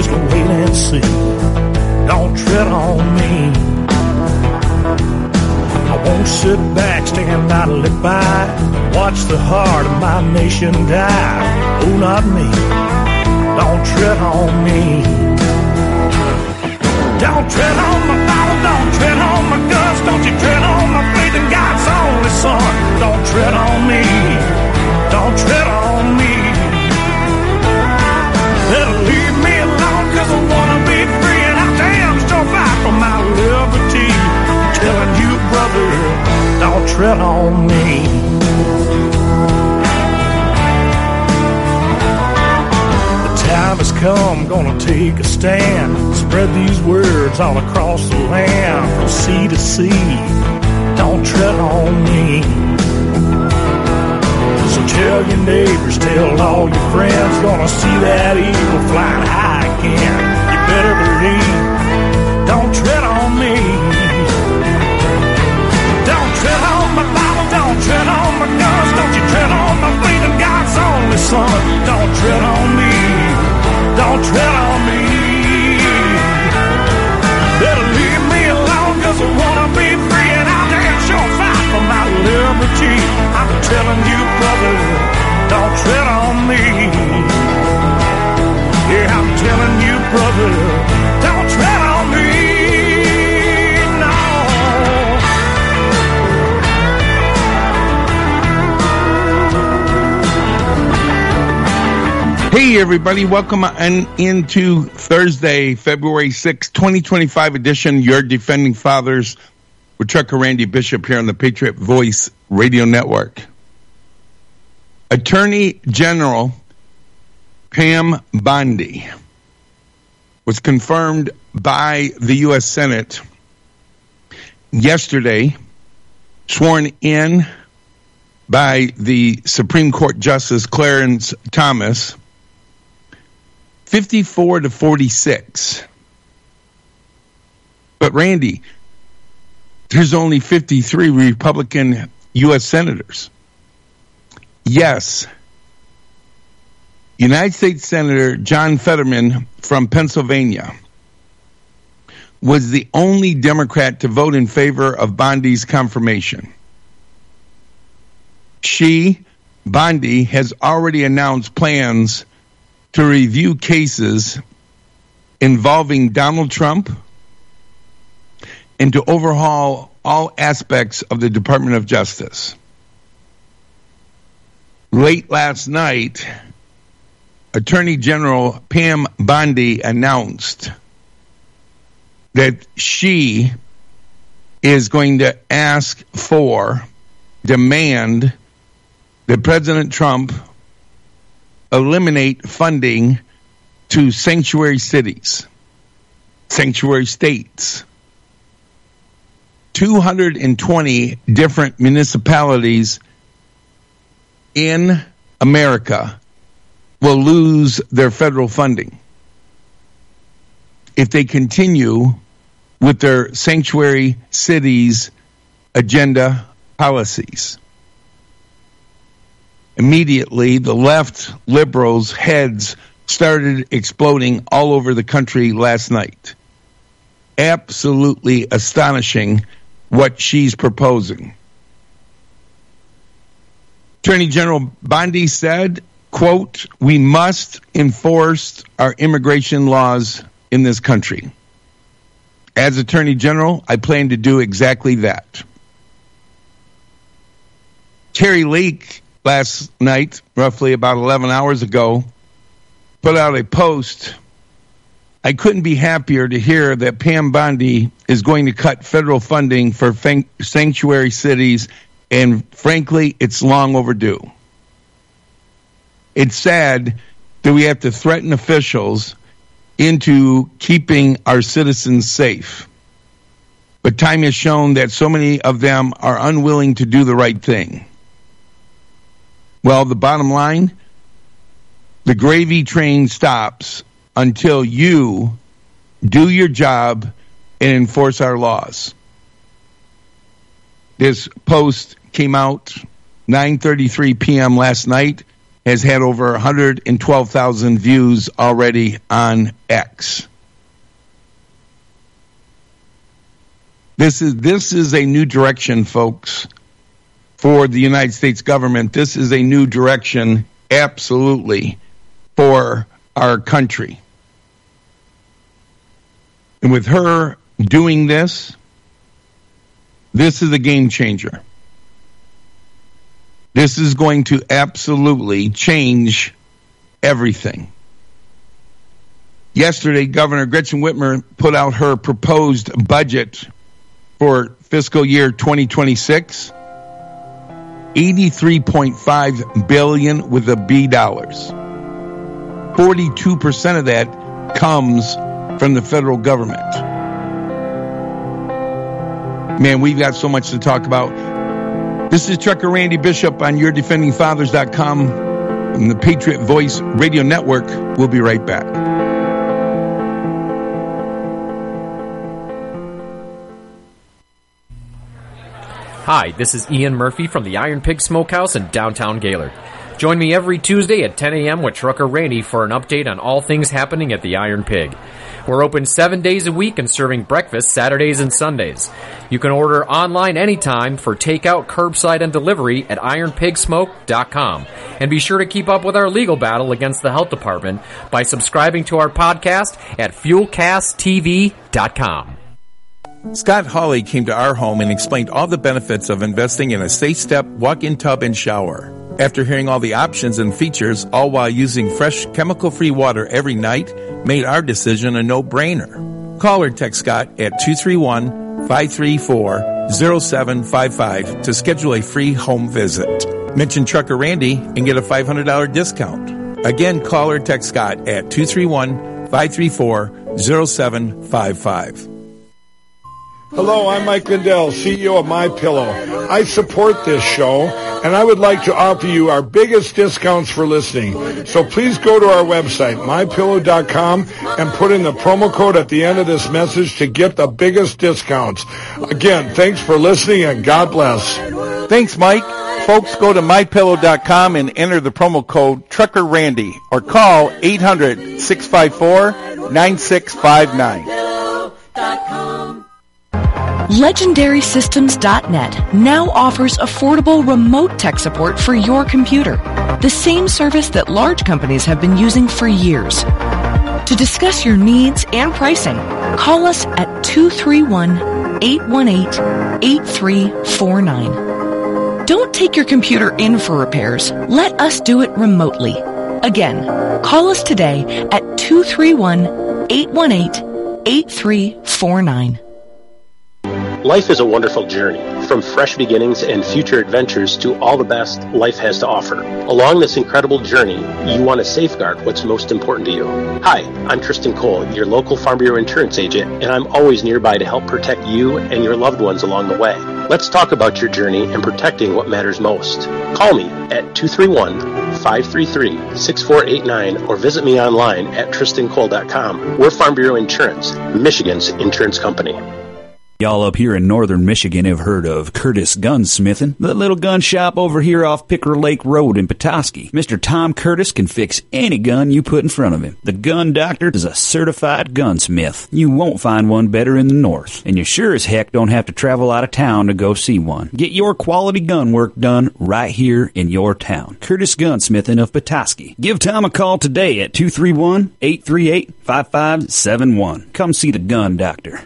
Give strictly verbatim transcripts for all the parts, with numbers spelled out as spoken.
just wait and see. Don't tread on me. I won't sit back, stand idly by, watch the heart of my nation die. Oh, not me. Don't tread on me. Don't tread on my Bible, don't tread on my guns, don't you tread on my faith in God's only Son. Don't tread on me. Don't tread on me. Better leave me alone, cause I wanna be free, and I damn sure fight for my liberty. I'm telling you, brother, don't tread on me. The time has come, gonna take a stand, spread these words all across the land, from sea to sea. Don't tread on me. So tell your neighbors, tell all your friends, gonna see that eagle flying high again. You better believe, don't tread on me. Don't tread on my Bible, don't tread on my guns, don't you tread on my faith in God's only Son. Don't tread on me, don't tread on me. Better leave me alone, cause I wanna be free, and I'll damn sure fight for my liberty. I'm telling you, brother, don't tread on me. Yeah, I'm telling you, brother, don't tread on me. No. Hey, everybody, welcome on into Thursday, February sixth, twenty twenty-five edition, Your Defending Fathers, with Trucker Randy Bishop here on the Patriot Voice Radio Network. Attorney General Pam Bondi was confirmed by the U S Senate yesterday, sworn in by the Supreme Court Justice Clarence Thomas, fifty-four to forty-six. But Randy, there's only fifty-three Republican U S senators. Yes, United States Senator John Fetterman from Pennsylvania was the only Democrat to vote in favor of Bondi's confirmation. She, Bondi, has already announced plans to review cases involving Donald Trump and to overhaul all aspects of the Department of Justice. Late last night, Attorney General Pam Bondi announced that she is going to ask for, demand that President Trump eliminate funding to sanctuary cities, sanctuary states. two hundred twenty different municipalities in America will lose their federal funding if they continue with their sanctuary cities agenda policies. Immediately, the left liberals' heads started exploding all over the country last night. Absolutely astonishing what she's proposing. Attorney General Bondi said, quote, "We must enforce our immigration laws in this country. As Attorney General, I plan to do exactly that." Terry Lake last night, roughly about eleven hours ago, put out a post. "I couldn't be happier to hear that Pam Bondi is going to cut federal funding for fan- sanctuary cities, and frankly, it's long overdue. It's sad that we have to threaten officials into keeping our citizens safe. But time has shown that so many of them are unwilling to do the right thing. Well, the bottom line, the gravy train stops until you do your job and enforce our laws." This post came out nine thirty-three p.m. last night. has had over one hundred twelve thousand views already on X. This is this is a new direction, folks, for the United States government. This is a new direction, absolutely, for our country. And with her doing this, this is a game changer. This is going to absolutely change everything. Yesterday, Governor Gretchen Whitmer put out her proposed budget for fiscal year twenty twenty-six, eighty-three point five billion dollars with a B dollars. forty-two percent of that comes from the federal government. Man, we've got so much to talk about. This is Trucker Randy Bishop on your defending fathers dot com and the Patriot Voice Radio Network. We'll be right back. Hi, this is Ian Murphy from the Iron Pig Smokehouse in downtown Gaylord. Join me every Tuesday at ten a.m. with Trucker Randy for an update on all things happening at the Iron Pig. We're open seven days a week and serving breakfast Saturdays and Sundays. You can order online anytime for takeout, curbside, and delivery at iron pig smoke dot com. And be sure to keep up with our legal battle against the health department by subscribing to our podcast at fuel cast t v dot com. Scott Hawley came to our home and explained all the benefits of investing in a safe step walk-in tub and shower. After hearing all the options and features, all while using fresh, chemical-free water every night, made our decision a no-brainer. Call or text Scott at two three one, five three four, zero seven five five to schedule a free home visit. Mention Trucker Randy and get a five hundred dollars discount. Again, call or text Scott at two three one, five three four, zero seven five five. Hello, I'm Mike Lindell, C E O of MyPillow. I support this show, and I would like to offer you our biggest discounts for listening. So please go to our website, my pillow dot com, and put in the promo code at the end of this message to get the biggest discounts. Again, thanks for listening, and God bless. Thanks, Mike. Folks, go to my pillow dot com and enter the promo code Trucker Randy or call eight hundred, six five four, nine six five nine. Legendary Systems dot net now offers affordable remote tech support for your computer, the same service that large companies have been using for years. To discuss your needs and pricing, call us at two three one, eight one eight, eight three four nine. Don't take your computer in for repairs. Let us do it remotely. Again, call us today at two three one, eight one eight, eight three four nine. Life is a wonderful journey, from fresh beginnings and future adventures to all the best life has to offer. Along this incredible journey, you want to safeguard what's most important to you. Hi, I'm Tristan Cole, your local Farm Bureau insurance agent, and I'm always nearby to help protect you and your loved ones along the way. Let's talk about your journey and protecting what matters most. Call me at two three one, five three three, six four eight nine or visit me online at tristan cole dot com. We're Farm Bureau Insurance, Michigan's insurance company. Y'all up here in northern Michigan have heard of Curtis Gunsmithing, the little gun shop over here off Picker Lake Road in Petoskey. Mister Tom Curtis can fix any gun you put in front of him. The Gun Doctor is a certified gunsmith. You won't find one better in the north, and you sure as heck don't have to travel out of town to go see one. Get your quality gun work done right here in your town. Curtis Gunsmithing of Petoskey. Give Tom a call today at two three one, eight three eight, five five seven one. Come see the Gun Doctor.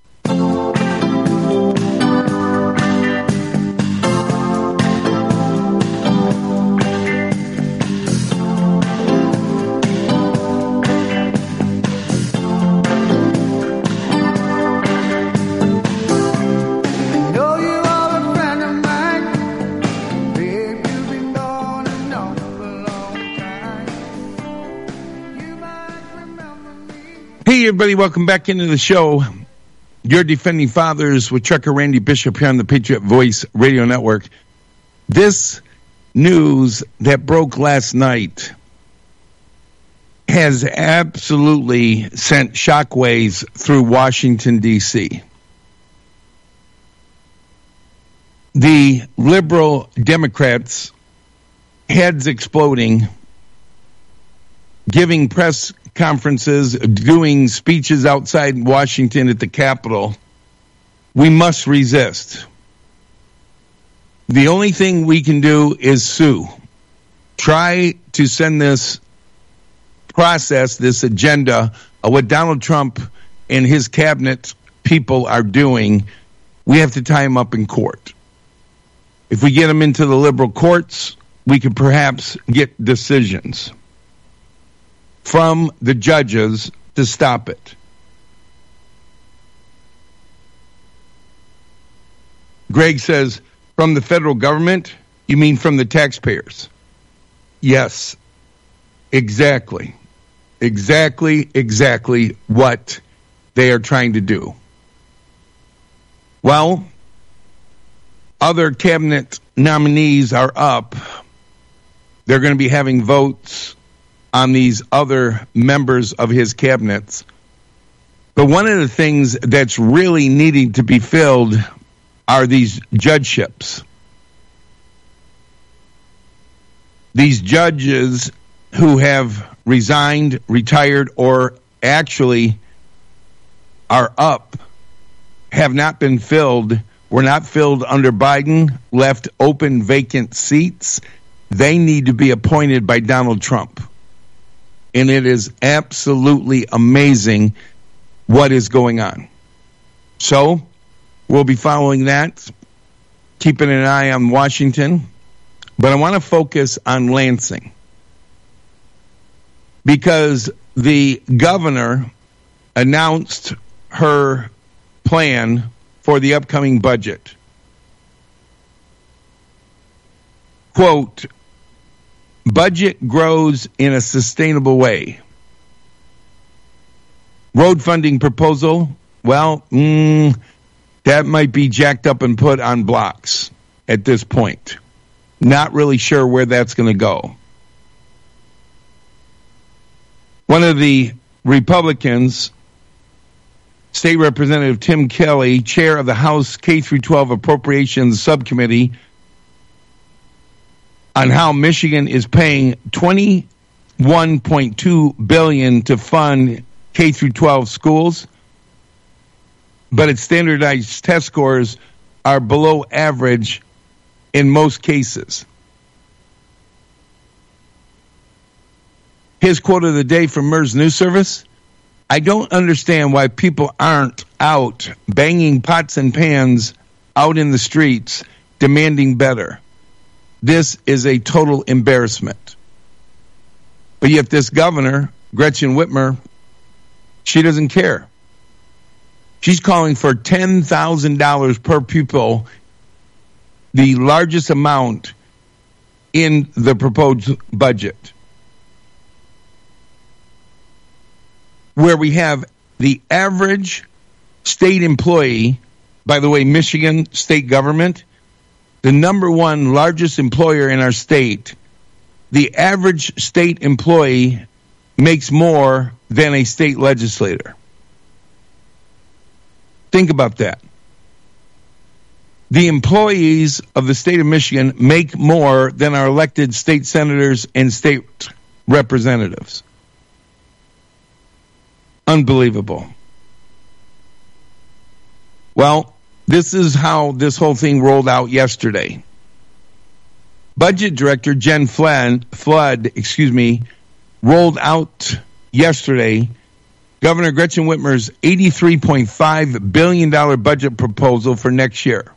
Hey, everybody, welcome back into the show. Your Defending Fathers with Trucker Randy Bishop here on the Patriot Voice Radio Network. This news that broke last night has absolutely sent shockwaves through Washington, D C The liberal Democrats heads exploding, giving press conferences, doing speeches outside Washington at the Capitol, we must resist. The only thing we can do is sue. Try to send this process, this agenda of what Donald Trump and his cabinet people are doing. We have to tie him up in court. If we get him into the liberal courts, we could perhaps get decisions from the judges to stop it. Greg says, from the federal government? You mean from the taxpayers? Yes, exactly. Exactly, exactly what they are trying to do. Well, other cabinet nominees are up. They're going to be having votes on these other members of his cabinets. But one of the things that's really needing to be filled are these judgeships. These judges who have resigned, retired, or actually are up have not been filled, were not filled under Biden, left open vacant seats. They need to be appointed by Donald Trump. And it is absolutely amazing what is going on. So, we'll be following that, keeping an eye on Washington. But I want to focus on Lansing, because the governor announced her plan for the upcoming budget. Quote, budget grows in a sustainable way. Road funding proposal, well, mm, that might be jacked up and put on blocks at this point. Not really sure where that's going to go. One of the Republicans, State Representative Tim Kelly, chair of the House K through twelve Appropriations Subcommittee, on how Michigan is paying twenty-one point two billion dollars to fund K through twelve schools, but its standardized test scores are below average in most cases. His quote of the day from MERS News Service: I don't understand why people aren't out banging pots and pans out in the streets demanding better. This is a total embarrassment. But yet this governor, Gretchen Whitmer, she doesn't care. She's calling for ten thousand dollars per pupil, the largest amount in the proposed budget, where we have the average state employee, by the way, Michigan state government, the number one largest employer in our state, the average state employee makes more than a state legislator. Think about that. The employees of the state of Michigan make more than our elected state senators and state representatives. Unbelievable. Well, this is how this whole thing rolled out yesterday. Budget Director Jen Flood, Flood, excuse me, rolled out yesterday Governor Gretchen Whitmer's eighty-three point five billion dollars budget proposal for next year.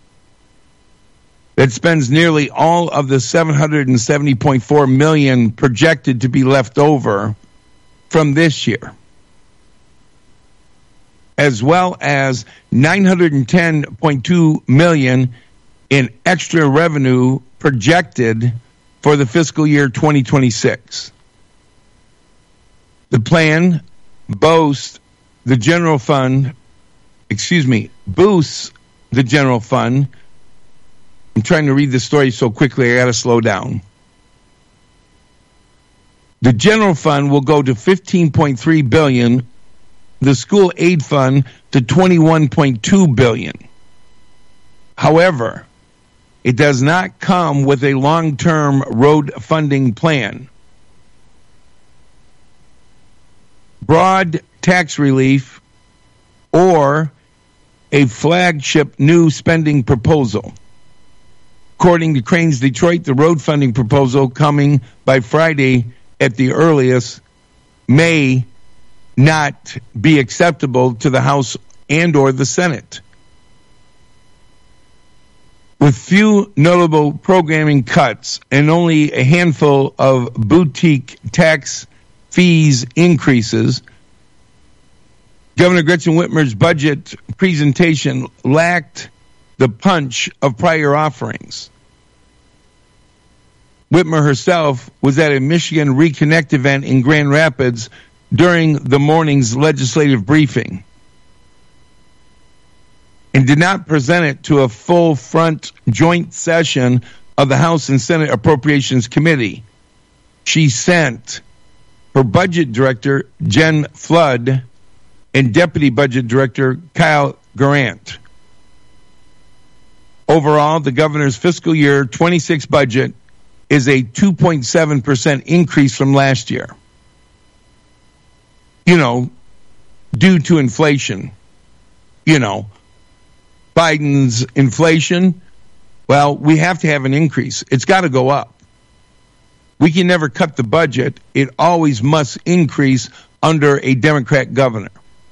That spends nearly all of the seven hundred seventy point four million dollars projected to be left over from this year, as well as nine hundred ten point two million dollars in extra revenue projected for the fiscal year twenty twenty-six. The plan boasts the general fund, excuse me, boosts the general fund. I'm trying to read the story so quickly, I got to slow down. The general fund will go to fifteen point three billion dollars, the school aid fund to twenty-one point two billion dollars. However, it does not come with a long-term road funding plan. Broad tax relief or a flagship new spending proposal. According to Cranes Detroit, the road funding proposal coming by Friday at the earliest may not be acceptable to the House and or the Senate. With few notable programming cuts and only a handful of boutique tax fees increases, Governor Gretchen Whitmer's budget presentation lacked the punch of prior offerings. Whitmer herself was at a Michigan Reconnect event in Grand Rapids during the morning's legislative briefing and did not present it to a full front joint session of the House and Senate Appropriations Committee. She sent her budget director, Jen Flood, and Deputy Budget Director Kyle Garant. Overall, the governor's fiscal year twenty-six budget is a two point seven percent increase from last year. You know, due to inflation. You know, Biden's inflation, well, we have to have an increase. It's got to go up. We can never cut the budget. It always must increase under a Democrat governor.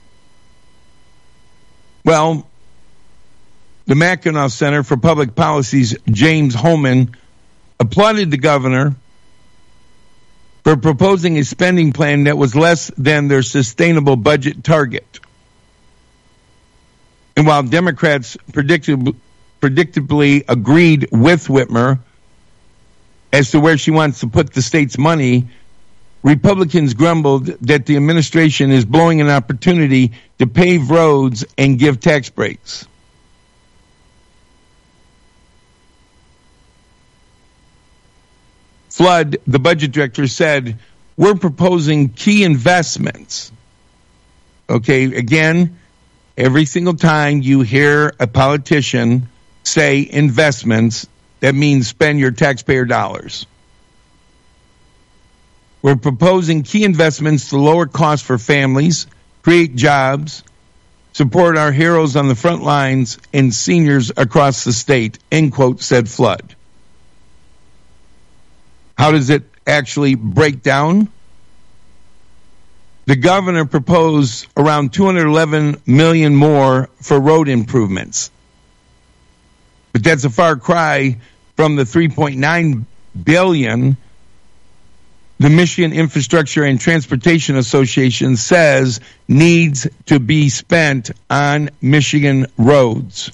Well, the Mackinac Center for Public Policy's James Holman applauded the governor for proposing a spending plan that was less than their sustainable budget target. And while Democrats predictably, predictably agreed with Whitmer as to where she wants to put the state's money, Republicans grumbled that the administration is blowing an opportunity to pave roads and give tax breaks. Flood, the budget director, said, we're proposing key investments. Okay, again, every single time you hear a politician say investments, that means spend your taxpayer dollars. We're proposing key investments to lower costs for families, create jobs, support our heroes on the front lines, and seniors across the state, end quote, said Flood. How does it actually break down? The governor proposed around two hundred eleven million dollars more for road improvements. But that's a far cry from the three point nine billion dollars the Michigan Infrastructure and Transportation Association says needs to be spent on Michigan roads.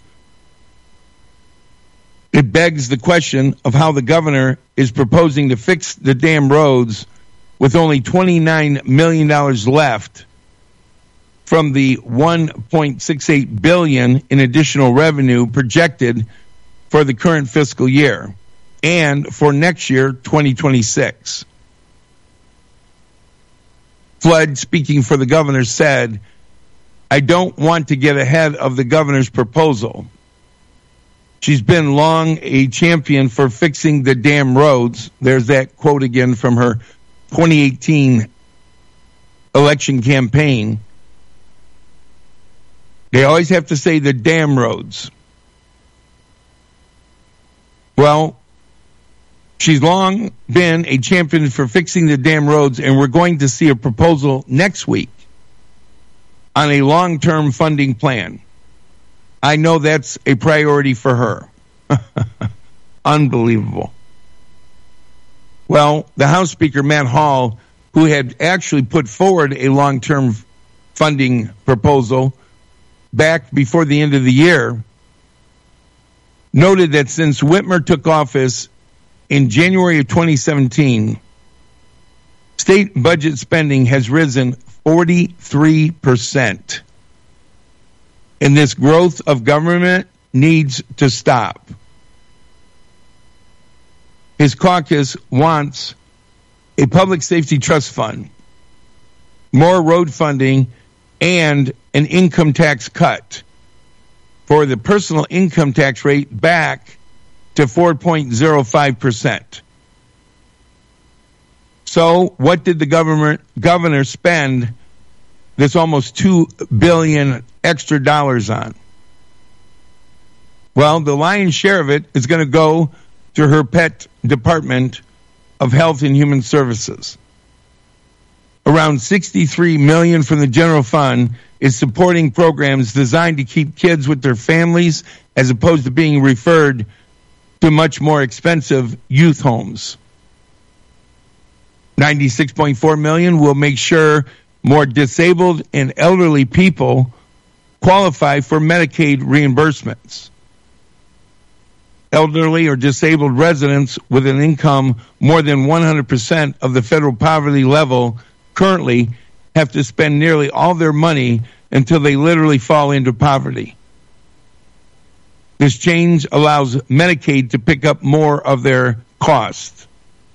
It begs the question of how the governor is proposing to fix the damn roads with only twenty-nine million dollars left from the one point six eight billion dollars in additional revenue projected for the current fiscal year and for next year, twenty twenty-six. Flood, speaking for the governor, said, I don't want to get ahead of the governor's proposal. She's been long a champion for fixing the damn roads. There's that quote again from her twenty eighteen election campaign. They always have to say the damn roads. Well, she's long been a champion for fixing the damn roads, and we're going to see a proposal next week on a long-term funding plan. I know that's a priority for her. Unbelievable. Well, the House Speaker, Matt Hall, who had actually put forward a long-term funding proposal back before the end of the year, noted that since Whitmer took office in January of twenty seventeen, state budget spending has risen forty-three percent. And this growth of government needs to stop. His caucus wants a public safety trust fund, more road funding, and an income tax cut for the personal income tax rate back to four point zero five percent. So what did the government governor spend this almost two billion dollars extra dollars on? Well, the lion's share of it is going to go to her pet Department of Health and Human Services. Around sixty-three million dollars from the general fund is supporting programs designed to keep kids with their families as opposed to being referred to much more expensive youth homes. ninety-six point four million dollars will make sure more disabled and elderly people qualify for Medicaid reimbursements. Elderly or disabled residents with an income more than one hundred percent of the federal poverty level currently have to spend nearly all their money until they literally fall into poverty. This change allows Medicaid to pick up more of their costs.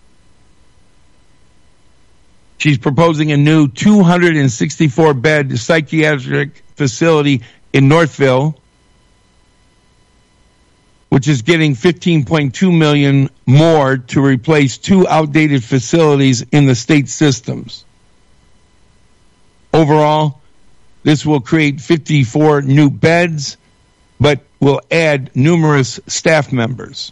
She's proposing a new two hundred sixty-four bed psychiatric facility in Northville, which is getting fifteen point two million dollars more to replace two outdated facilities in the state systems. Overall, this will create fifty-four new beds, but will add numerous staff members.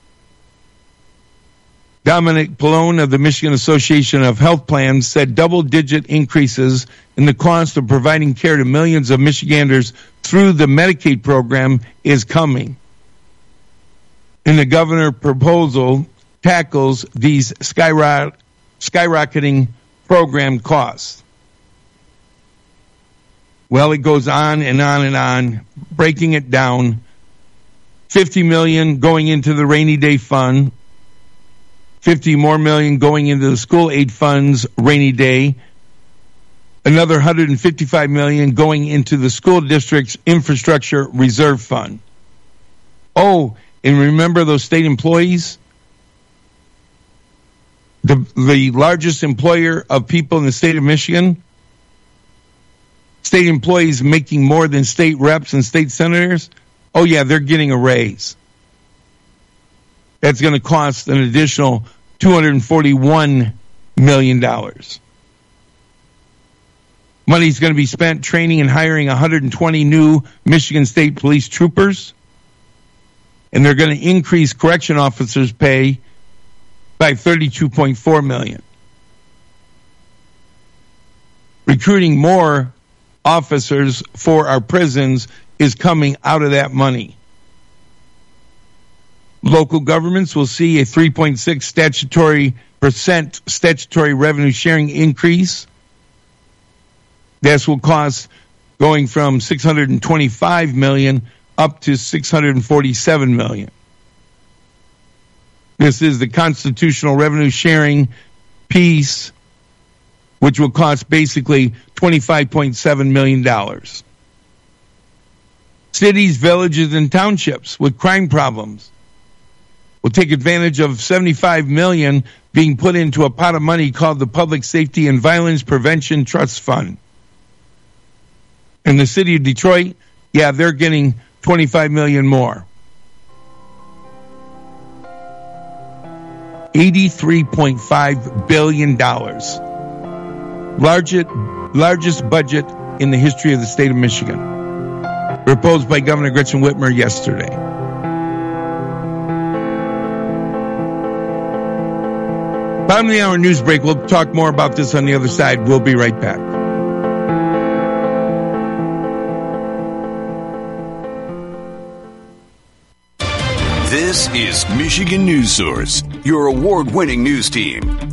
Dominic Pallone of the Michigan Association of Health Plans said double-digit increases in the cost of providing care to millions of Michiganders through the Medicaid program is coming. And the governor proposal tackles these skyrock- skyrocketing program costs. Well, it goes on and on and on, breaking it down. fifty million dollars going into the rainy day fund, fifty more million going into the school aid funds rainy day, another one hundred fifty-five million dollars going into the school district's infrastructure reserve fund. Oh, and remember those state employees? The, the largest employer of people in the state of Michigan? State employees making more than state reps and state senators? Oh, yeah, they're getting a raise. That's going to cost an additional two hundred forty-one million dollars. Money's going to be spent training and hiring one hundred twenty new Michigan State Police troopers. And they're going to increase correction officers' pay by thirty-two point four million dollars. Recruiting more officers for our prisons is coming out of that money. Local governments will see a three point six statutory percent statutory revenue sharing increase. This will cost going from six hundred twenty-five million dollars up to six hundred forty-seven million dollars. This is the constitutional revenue sharing piece, which will cost basically twenty-five point seven million dollars. Cities, villages, and townships with crime problems will take advantage of seventy-five million dollars being put into a pot of money called the Public Safety and Violence Prevention Trust Fund. In the city of Detroit, yeah, they're getting twenty-five million dollars more. eighty-three point five billion dollars. Largest, largest budget in the history of the state of Michigan. Proposed by Governor Gretchen Whitmer yesterday. Bottom of the hour news break. We'll talk more about this on the other side. We'll be right back. This is Michigan News Source, your award-winning news team.